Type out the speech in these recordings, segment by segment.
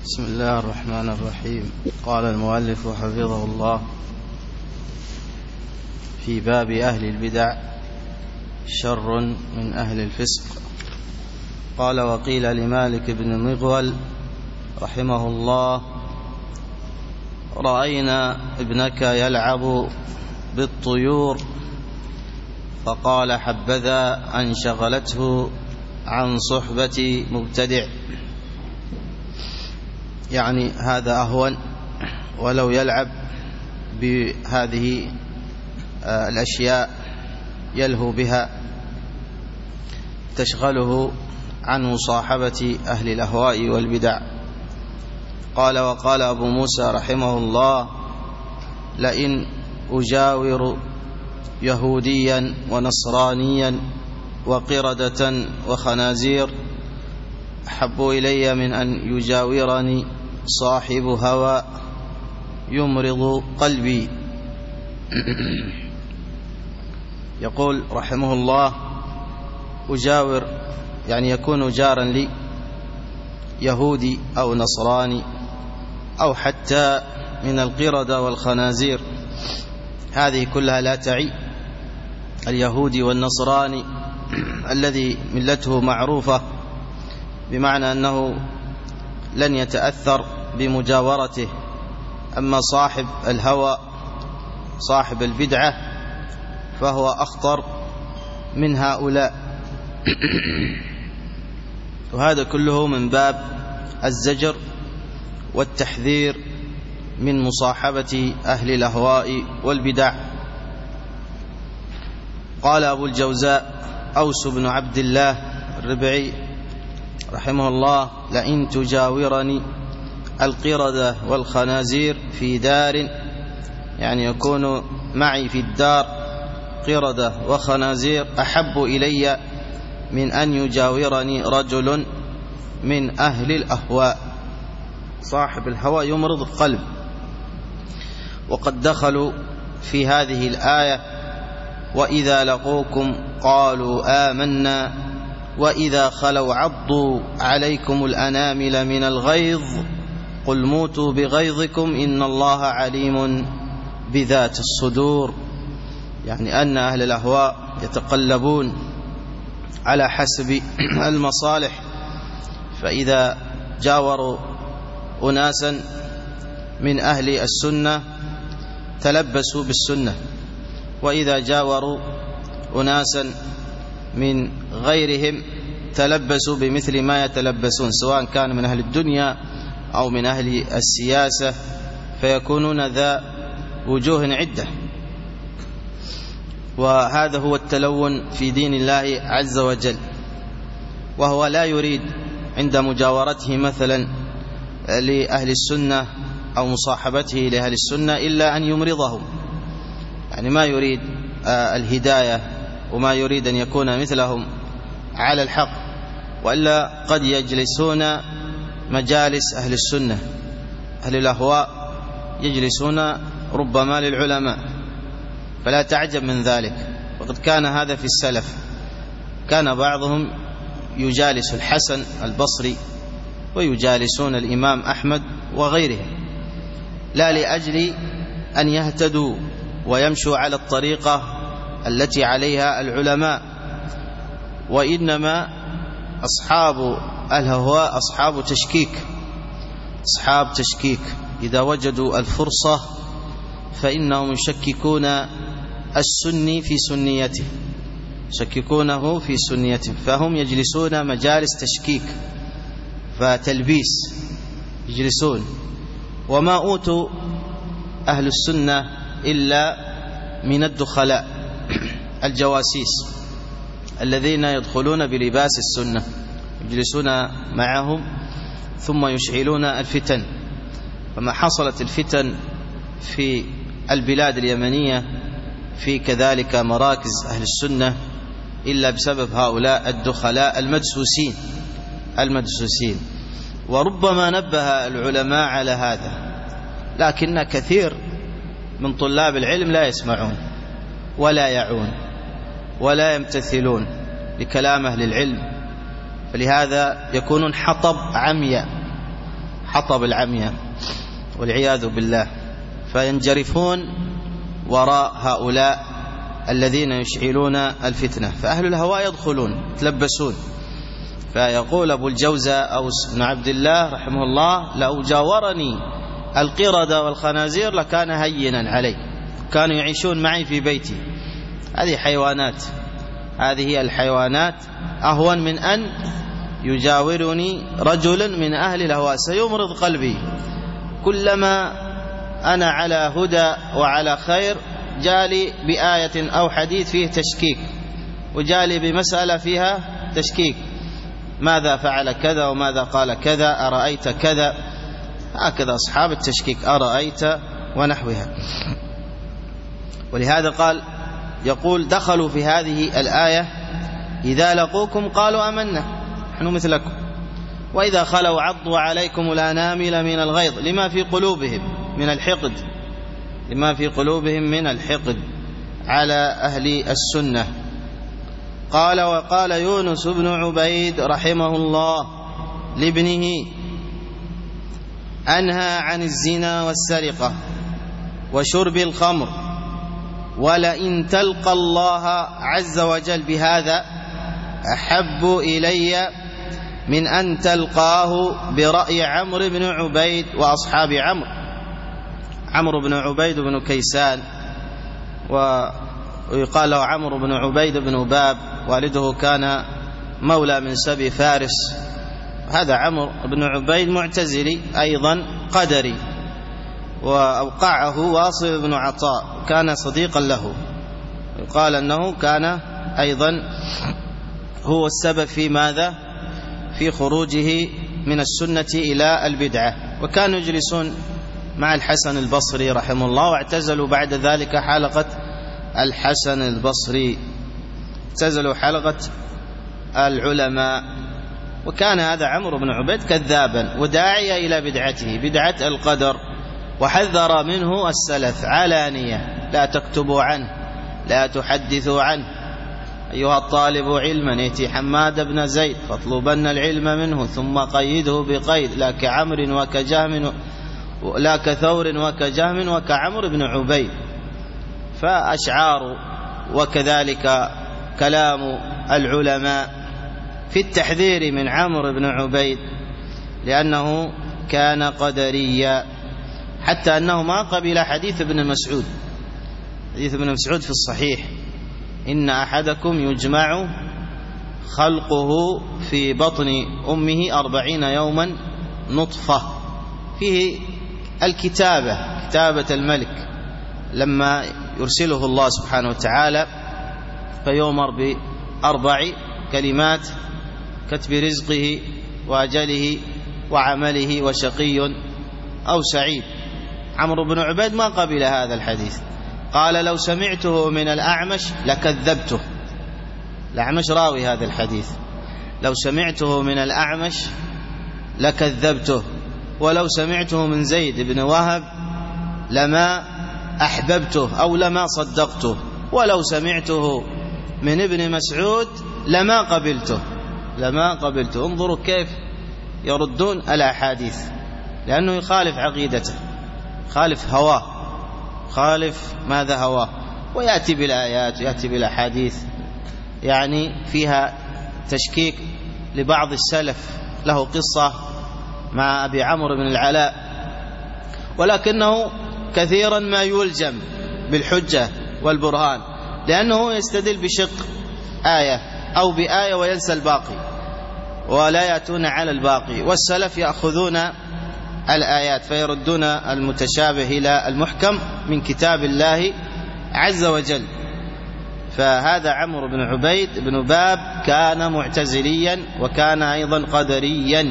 بسم الله الرحمن الرحيم. قال المؤلف حفظه الله في باب أهل البدع شر من أهل الفسق. قال: وقيل لمالك بن مغول رحمه الله: رأينا ابنك يلعب بالطيور، فقال: حبذا أن شغلته عن صحبة مبتدع. يعني هذا أهون، ولو يلعب بهذه الأشياء يلهو بها تشغله عن مصاحبة أهل الأهواء والبدع. قال: وقال أبو موسى رحمه الله: لئن أجاور يهوديا ونصرانيا وقردة وخنازير أحب إلي من أن يجاورني صاحب هوى يمرض قلبي. يقول رحمه الله: أجاور يعني يكون جارا لي يهودي أو نصراني أو حتى من القردة والخنازير، هذه كلها لا تعي اليهودي والنصراني الذي ملته معروفة، بمعنى أنه لن يتأثر بمجاورته. أما صاحب الهوى صاحب البدعة فهو أخطر من هؤلاء. وهذا كله من باب الزجر والتحذير من مصاحبة أهل الأهواء والبدع. قال أبو الجوزاء أوس بن عبد الله الربعي رحمه الله: لئن تجاورني القردة والخنازير في دار، يعني يكون معي في الدار قردة وخنازير، أحب إلي من أن يجاورني رجل من أهل الأهواء. صاحب الهوى يمرض القلب. وقد دخلوا في هذه الآية: وإذا لقوكم قالوا آمنا وإذا خلوا عضوا عليكم الأنامل من الغيظ قل موتوا بغيظكم إن الله عليم بذات الصدور. يعني أن أهل الأهواء يتقلبون على حسب المصالح، فإذا جاوروا أناسا من أهل السنة تلبسوا بالسنة، وإذا جاوروا أناسا من غيرهم تلبسوا بمثل ما يتلبسون، سواء كان من أهل الدنيا أو من أهل السياسة، فيكونون ذا وجوه عدة. وهذا هو التلون في دين الله عز وجل، وهو لا يريد عند مجاورته مثلا لأهل السنة أو مصاحبته لأهل السنة إلا أن يمرضهم، يعني ما يريد الهداية وما يريد أن يكون مثلهم على الحق، وإلا قد يجلسون مجالس أهل السنة. أهل الأهواء يجلسون ربما للعلماء، فلا تعجب من ذلك. وقد كان هذا في السلف، كان بعضهم يجالس الحسن البصري ويجالسون الإمام أحمد وغيرهم، لا لأجل أن يهتدوا ويمشوا على الطريقة التي عليها العلماء، وإنما أصحاب الهواء أصحاب تشكيك. إذا وجدوا الفرصة فإنهم يشككون السني في سنيته، يشككونه في سنيته، فهم يجلسون مجالس تشكيك فتلبيس يجلسون. وما أوتوا أهل السنة إلا من الدخلاء الجواسيس الذين يدخلون بلباس السنة، يجلسون معهم ثم يشعلون الفتن. فما حصلت الفتن في البلاد اليمنية في كذلك مراكز أهل السنة إلا بسبب هؤلاء الدخلاء المدسوسين. وربما نبه العلماء على هذا، لكن كثير من طلاب العلم لا يسمعون ولا يعون ولا يمتثلون لكلام أهل العلم، فلهذا يكونون حطب العمياء والعياذ بالله، فينجرفون وراء هؤلاء الذين يشعلون الفتنة. فأهل الهوى يدخلون يتلبسون. فيقول أبو الجوزة أوس بن عبد الله رحمه الله: لو جاورني القردة والخنازير لكان هينا علي، كانوا يعيشون معي في بيتي. هذه حيوانات، هذه الحيوانات أهون من أن يجاورني رجل من أهل الهوى، سيمرض قلبي. كلما أنا على هدى وعلى خير جالي بآية أو حديث فيه تشكيك، وجالي بمسألة فيها تشكيك، ماذا فعل كذا وماذا قال كذا، أرأيت كذا، هكذا أصحاب التشكيك، أرأيت ونحوها. ولهذا قال يقول: دخلوا في هذه الآية إذا لقوكم قالوا آمنا نحن مثلكم، وإذا خلوا عضوا عليكم الأنامل من الغيظ لما في قلوبهم من الحقد، لما في قلوبهم من الحقد على أهل السنة. قال: وقال يونس بن عبيد رحمه الله لابنه: أنهى عن الزنا والسرقة وشرب الخمر، ولئن تلقى الله عز وجل بهذا أحب إلي من أن تلقاه برأي عمرو بن عبيد وأصحاب عمرو بن عبيد بن كيسان، ويقال له عمرو بن عبيد بن باب، والده كان مولى من سبي فارس. هذا عمرو بن عبيد معتزلي أيضا قدري، وأوقعه واصل بن عطاء، كان صديقا له، يقال أنه كان أيضا هو السبب في ماذا؟ في خروجه من السنة إلى البدعة. وكانوا يجلسون مع الحسن البصري رحمه الله، واعتزلوا بعد ذلك حلقة الحسن البصري، اعتزلوا حلقة العلماء. وكان هذا عمرو بن عبيد كذابا وداعيا إلى بدعته، بدعة القدر، وحذر منه السلف علانية: لا تكتبوا عنه، لا تحدثوا عنه، أيها الطالب علما ائت حماد بن زيد فاطلبن العلم منه، ثم قيده بقيد: لا كعمر وكجهم، لا كثور وكجهم وكعمر بن عبيد. فأشعار وكذلك كلام العلماء في التحذير من عمرو بن عبيد، لأنه كان قدريا، حتى أنه ما قبل حديث ابن مسعود. حديث ابن مسعود في الصحيح: إن أحدكم يجمع خلقه في بطن أمه 40 يوما نطفة، فيه الكتابة، كتابة الملك لما يرسله الله سبحانه وتعالى، فيؤمر ب4 كلمات: كتب رزقه وأجله وعمله وشقي أو سعيد. عمرو بن عبيد ما قبل هذا الحديث، قال: لو سمعته من الأعمش لكذبته. الأعمش راوي هذا الحديث: لو سمعته من الأعمش لكذبته، ولو سمعته من زيد بن وهب لما أحببته أو لما صدقته، ولو سمعته من ابن مسعود لما قبلته، لما قبلته. انظروا كيف يردون الأحاديث، لأنه يخالف عقيدته، خالف هواه، خالف ماذا هواه، ويأتي بالآيات ويأتي بالأحاديث يعني فيها تشكيك. لبعض السلف له قصة مع أبي عمرو بن العلاء، ولكنه كثيرا ما يلجم بالحجة والبرهان، لأنه يستدل بشق آية أو بآية وينسى الباقي، ولا يأتون على الباقي. والسلف يأخذون الآيات فيردون المتشابه إلى المحكم من كتاب الله عز وجل. فهذا عمرو بن عبيد بن باب كان معتزليا وكان أيضا قدريا.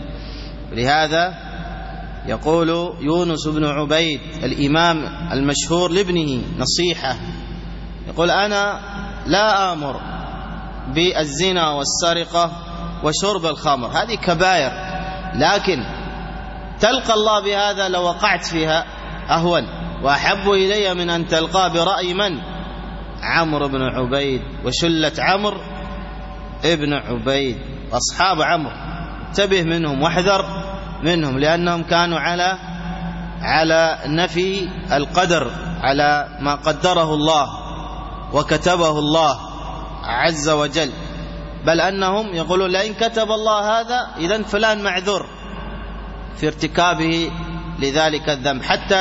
لهذا يقول يونس بن عبيد الإمام المشهور لابنه نصيحة، يقول: أنا لا آمر بالزنا والسرقة وشرب الخمر، هذه كبائر، لكن تلقى الله بهذا لو وقعت فيها أهون وأحب إلي من أن تلقى برأي من؟ عمرو بن عبيد وشلة عمرو ابن عبيد، أصحاب عمرو، انتبه منهم واحذر منهم، لأنهم كانوا على نفي القدر، على ما قدره الله وكتبه الله عز وجل، بل أنهم يقولون لئن كتب الله هذا إذن فلان معذور في ارتكابه لذلك الذنب. حتى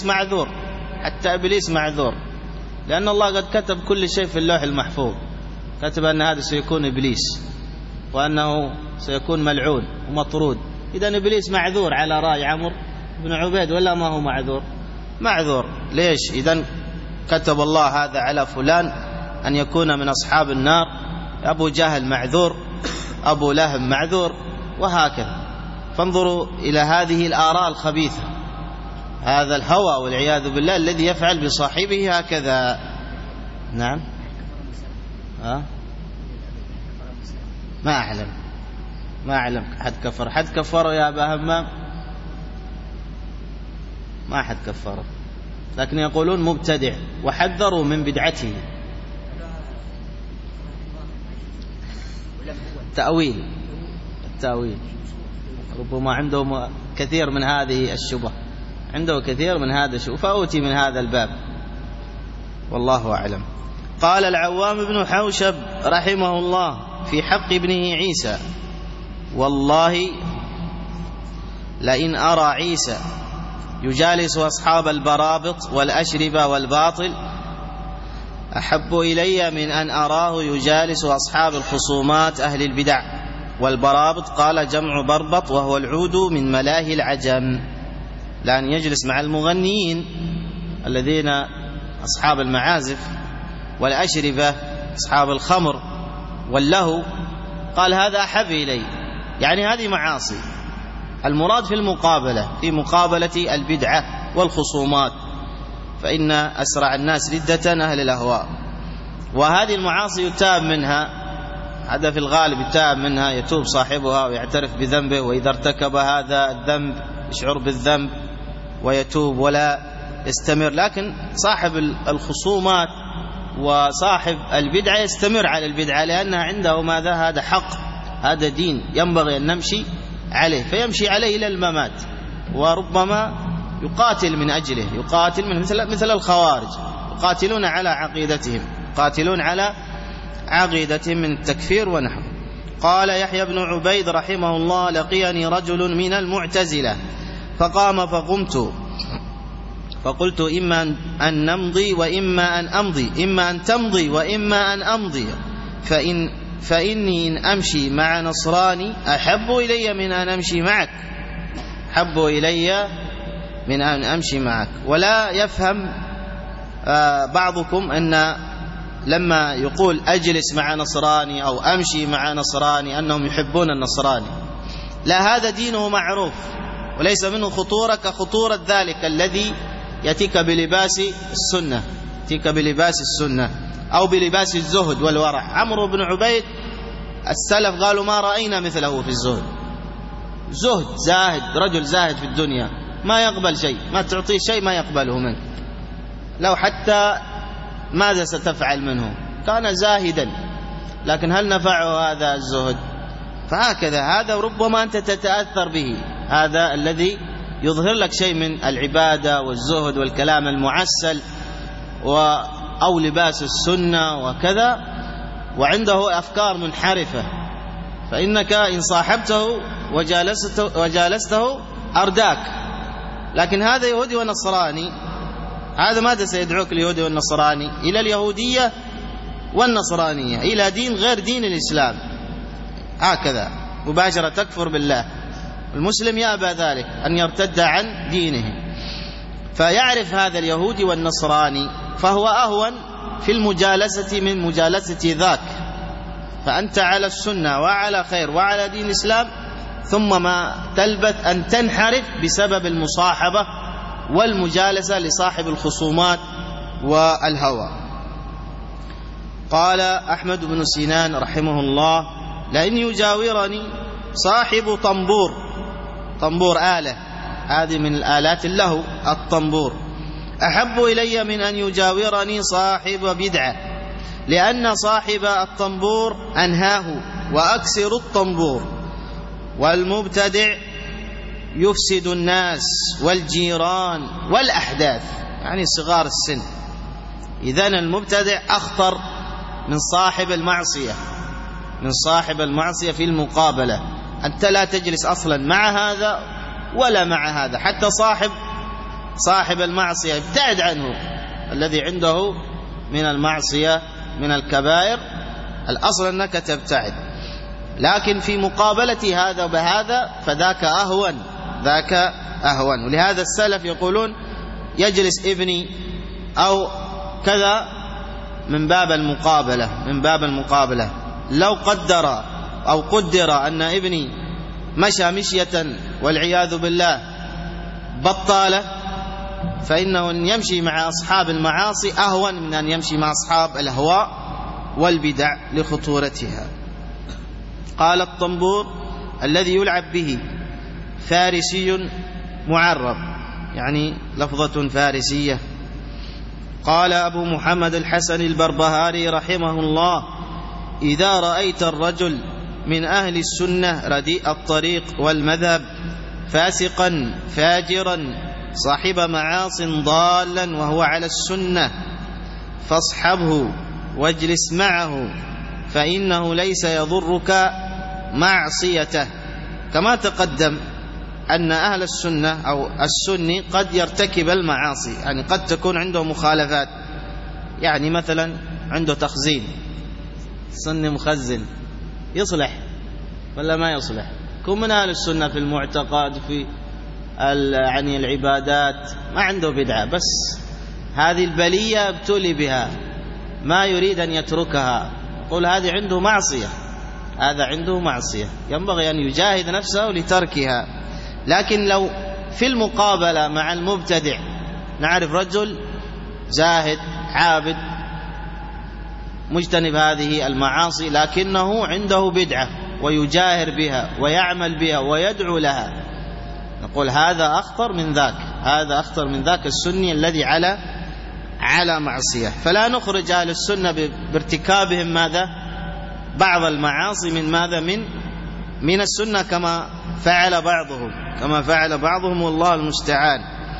إبليس معذور، لأن الله قد كتب كل شيء في اللوح المحفوظ، كتب أن هذا سيكون إبليس وأنه سيكون ملعون ومطرود. إذن إبليس معذور على رأي عمرو بن عبيد، ولا ما هو معذور؟ ليش؟ إذن كتب الله هذا على فلان أن يكون من أصحاب النار، أبو جهل معذور، أبو لهب معذور، وهكذا. فانظروا إلى هذه الآراء الخبيثة، هذا الهوى والعياذ بالله الذي يفعل بصاحبه هكذا. نعم. ما أعلم حد كفره يا أبا همام؟ ما حد كفره، لكن يقولون مبتدع وحذروا من بدعته. التأويل ربما عنده كثير من هذه الشبه، فأوتي من هذا الباب، والله أعلم. قال العوام بن حوشب رحمه الله في حق ابنه عيسى: والله لئن أرى عيسى يجالس أصحاب البرابط والأشربة والباطل أحب إلي من أن أراه يجالس أصحاب الخصومات أهل البدع والبرابط. قال جمع بربط وهو العود من ملاهي العجم، لأن يجلس مع المغنيين الذين أصحاب المعازف، والأشربة أصحاب الخمر واللهو. قال هذا أحب إلي، يعني هذه معاصي. المراد في مقابلة البدعة والخصومات، فإن أسرع الناس ردة أهل الأهواء. وهذه المعاصي يتاب منها، هذا في الغالب يتاب منها، يتوب صاحبها ويعترف بذنبه، وإذا ارتكب هذا الذنب يشعر بالذنب ويتوب ولا يستمر. لكن صاحب الخصومات وصاحب البدعة يستمر على البدعة، لأنها عنده ماذا؟ هذا حق، هذا دين ينبغي أن نمشي عليه، فيمشي عليه إلى الممات، وربما يقاتل من أجله، مثل الخوارج يقاتلون على عقيدتهم من التكفير ونحو. قال يحيى بن عبيد رحمه الله: لقيني رجل من المعتزلة فقام فقمت فقلت: إما أن نمضي وإما أن أمضي، إما أن تمضي وإما أن أمضي، فإني إن أمشي مع نصراني أحب إلي من أن أمشي معك. ولا يفهم بعضكم أن لما يقول أجلس مع نصراني أو أمشي مع نصراني أنهم يحبون النصراني، لا، هذا دينه معروف وليس منه خطورة كخطورة ذلك الذي يأتيك بلباس السنة أو بلباس الزهد والورع. عمرو بن عبيد السلف قالوا ما رأينا مثله في الزهد، زاهد، رجل زاهد في الدنيا، ما يقبل شيء، ما تعطيه شيء ما يقبله منك، لو حتى ماذا ستفعل منه؟ كان زاهدا، لكن هل نفعه هذا الزهد؟ فهكذا هذا ربما أنت تتأثر به، هذا الذي يظهر لك شيء من العبادة والزهد والكلام المعسل أو لباس السنة وكذا، وعنده أفكار منحرفة، فإنك إن صاحبته وجالسته أرداك. لكن هذا يهودي ونصراني، هذا ماذا سيدعوك اليهودي والنصراني؟ إلى اليهودية والنصرانية، إلى دين غير دين الإسلام، هكذا مباشرة تكفر بالله. المسلم يأبى ذلك، أن يرتد عن دينه، فيعرف هذا اليهودي والنصراني، فهو أهون في المجالسة من مجالسة ذاك. فأنت على السنة وعلى خير وعلى دين الإسلام، ثم ما تلبث أن تنحرف بسبب المصاحبة والمجالسة لصاحب الخصومات والهوى. قال أحمد بن سينان رحمه الله: لئن يجاورني صاحب طنبور آلة، هذه من الآلات اللهو، الطنبور، أحب إلي من أن يجاورني صاحب بدعة، لأن صاحب الطنبور أنهاه وأكسر الطنبور، والمبتدع يفسد الناس والجيران والأحداث، يعني صغار السن. إذن المبتدع أخطر من صاحب المعصية، من صاحب المعصية في المقابلة. أنت لا تجلس أصلا مع هذا ولا مع هذا، حتى صاحب المعصية ابتعد عنه، الذي عنده من المعصية من الكبائر الأصل أنك تبتعد. لكن في مقابلة هذا بهذا فذاك أهون، ذاك أهون. ولهذا السلف يقولون يجلس ابني أو كذا من باب المقابلة، من باب المقابلة. لو قدر أن ابني مشى مشية والعياذ بالله بطالة، فإنه أن يمشي مع أصحاب المعاصي أهون من أن يمشي مع أصحاب الأهواء والبدع لخطورتها. قال الطنبور الذي يلعب به فارسي معرب، يعني لفظة فارسية. قال أبو محمد الحسن البربهاري رحمه الله: إذا رأيت الرجل من أهل السنة رديء الطريق والمذهب فاسقا فاجرا صاحب معاص ضالا وهو على السنة فاصحبه واجلس معه، فإنه ليس يضرك معصيته. كما تقدم أن أهل السنة أو السني قد يرتكب المعاصي، يعني قد تكون عنده مخالفات، يعني مثلا عنده تخزين، السني مخزن، يصلح ولا ما يصلح؟ يكون من أهل السنة في المعتقد في يعني العبادات، ما عنده بدعة، بس هذه البلية ابتلي بها ما يريد أن يتركها، يقول هذه عنده معصية، هذا عنده معصية، ينبغي أن يجاهد نفسه لتركها. لكن لو في المقابلة مع المبتدع نعرف رجل زاهد عابد مجتنب هذه المعاصي لكنه عنده بدعة ويجاهر بها ويعمل بها ويدعو لها، نقول هذا أخطر من ذاك، هذا أخطر من ذاك السني الذي على معصية. فلا نخرج أهل السنة بارتكابهم ماذا؟ بعض المعاصي من ماذا؟ من السنة كما فعل بعضهم والله المستعان.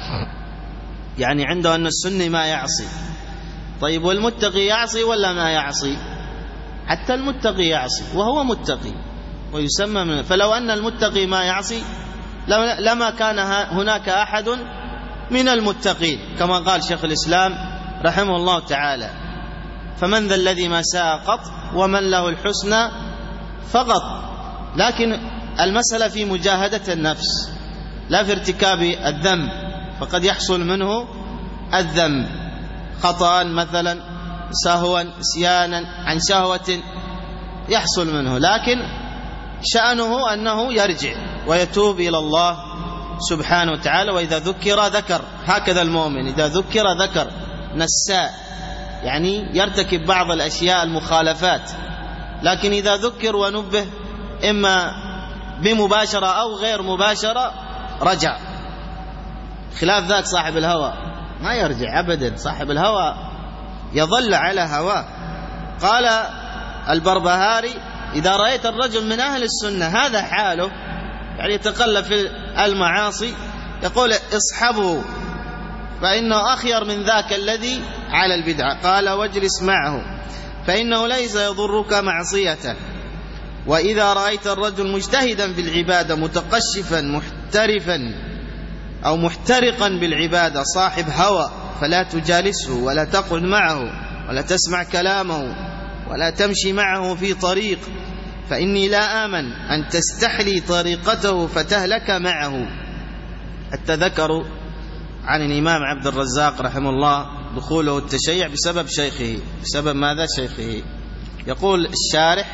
يعني عنده أن السني ما يعصي. طيب والمتقي يعصي ولا ما يعصي؟ حتى المتقي يعصي وهو متقي ويسمى منه. فلو أن المتقي ما يعصي لما كان هناك أحد من المتقين، كما قال شيخ الإسلام رحمه الله تعالى: فمن ذا الذي ما ساء قط ومن له الحسنى فقط. لكن المسألة في مجاهدة النفس لا في ارتكاب الذنب، فقد يحصل منه الذنب خطأ مثلا، سهوا، نسيانا عن شهوة يحصل منه، لكن شأنه أنه يرجع ويتوب إلى الله سبحانه وتعالى. وإذا ذكر هكذا المؤمن إذا ذكر ذكر، نساء يعني يرتكب بعض الأشياء المخالفات، لكن إذا ذكر ونبه إما بمباشرة أو غير مباشرة رجع، خلاف ذاك صاحب الهوى ما يرجع أبدا، صاحب الهوى يظل على هواه. قال البربهاري: إذا رأيت الرجل من أهل السنة هذا حاله، يعني يتقلب في المعاصي، يقول اصحبه فإنه أخير من ذاك الذي على البدعة. قال: واجلس معه فإنه ليس يضرك معصيته. وإذا رأيت الرجل مجتهدا في العبادة متقشفا محترفا أو محترقا بالعبادة صاحب هوى فلا تجالسه ولا تقعد معه ولا تسمع كلامه ولا تمشي معه في طريق، فإني لا آمن أن تستحلي طريقته فتهلك معه. حتى ذكروا عن الإمام عبد الرزاق رحمه الله دخوله التشيع بسبب شيخه. بسبب ماذا؟ شيخه. يقول الشارح: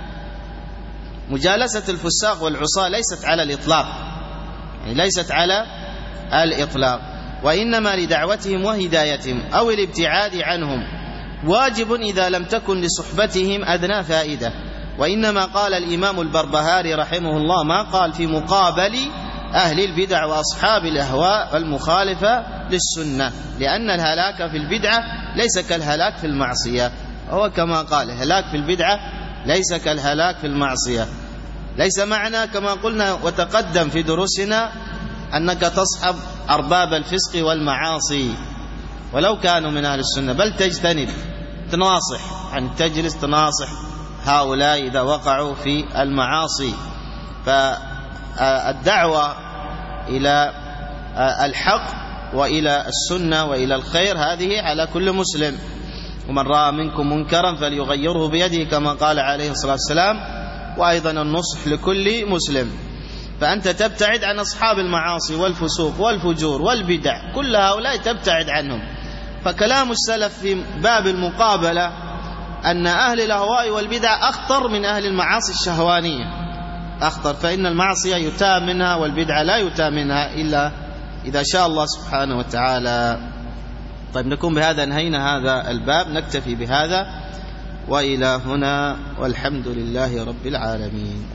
مجالسة الفساق والعصاة ليست على الإطلاق، يعني ليست على الإطلاق، وإنما لدعوتهم وهدايتهم أو الابتعاد عنهم، واجب إذا لم تكن لصحبتهم أدنى فائدة. وإنما قال الإمام البربهاري رحمه الله ما قال في مقابل أهل البدع وأصحاب الأهواء المخالفة للسنة، لأن الهلاك في البدعة ليس كالهلاك في المعصية. هو كما قال: هلاك في البدعة ليس كالهلاك في المعصية. ليس معنى كما قلنا وتقدم في دروسنا أنك تصحب أرباب الفسق والمعاصي ولو كانوا من أهل السنة، بل تجتنب، تناصح، يعني تجلس تناصح هؤلاء إذا وقعوا في المعاصي. فالدعوة إلى الحق وإلى السنة وإلى الخير هذه على كل مسلم. ومن رأى منكم منكرا فليغيره بيده كما قال عليه الصلاة والسلام. وأيضا النصح لكل مسلم. فأنت تبتعد عن أصحاب المعاصي والفسوق والفجور والبدع، كل هؤلاء تبتعد عنهم. فكلام السلف في باب المقابلة أن أهل الأهواء والبدع أخطر من أهل المعاصي الشهوانية، أخطر، فإن المعصية يتاب منها والبدع لا يتاب منها إلا إذا شاء الله سبحانه وتعالى. طيب، نكون بهذا انهينا هذا الباب، نكتفي بهذا وإلى هنا، والحمد لله رب العالمين.